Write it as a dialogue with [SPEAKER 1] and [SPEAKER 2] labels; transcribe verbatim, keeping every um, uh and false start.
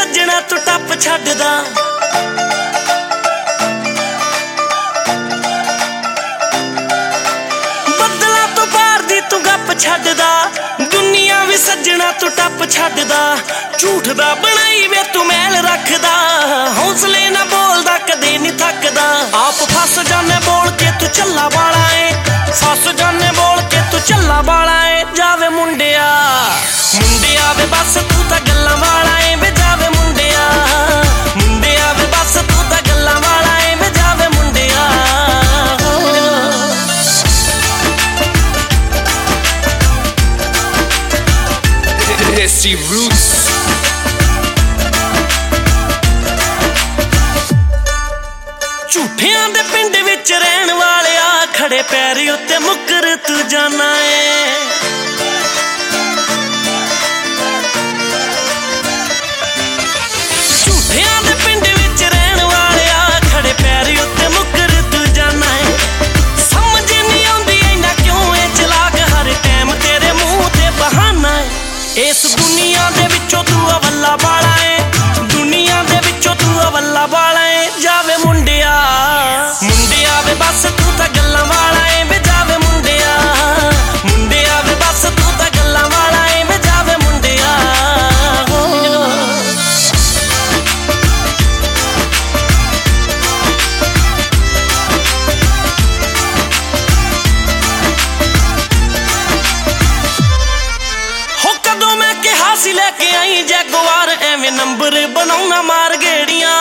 [SPEAKER 1] सज्जना तू टप छड्डदा बदला तो पार दी तू गप छड्डदा दुनिया भी सज्जना तू टप छड्डदा झूठ दा बनाई वे तू मैल रखदा हौसले ना बोलदा कदे नहीं थकदा आप फस जाने बोल के तू चला वाला है फस जाने बोल के तू चला वाला है जावे मुंडिया मुंडिया वे बस तू तां गल्लां वाला है वे जावे मुंडिया मुंडिया वे बस तू तां गल्लां वाला है वे जावे मुंडिया
[SPEAKER 2] Desi Roots
[SPEAKER 1] झूठियां दे पिंड विच रहन वालिया खड़े पैरी उत्ते मुकर तू जाना है झूठियां दे पिंड विच रहन वालिया खड़े पैरी उत्ते मुकर तू जाना है समझ नहीं आउंदी इन्ना क्यों ए चलाक हर टाइम तेरे मुंह ते बहाना है इस दुनिया दे विचों तू अवल्ला वाला है दुनिया दे विचों तू अवल्ला वाला है जावे मुंडिया मुंडिया वे बस तू तां गल्लां वाला है वे जावे मुंडिया मुंडिया वे बस तू तां गल्लां वाला है वे जावे मुंडिया हो कदों मैं कहा सी लेके आई जैगुआर एवें नंबर बनाउणा मार गेड़ियां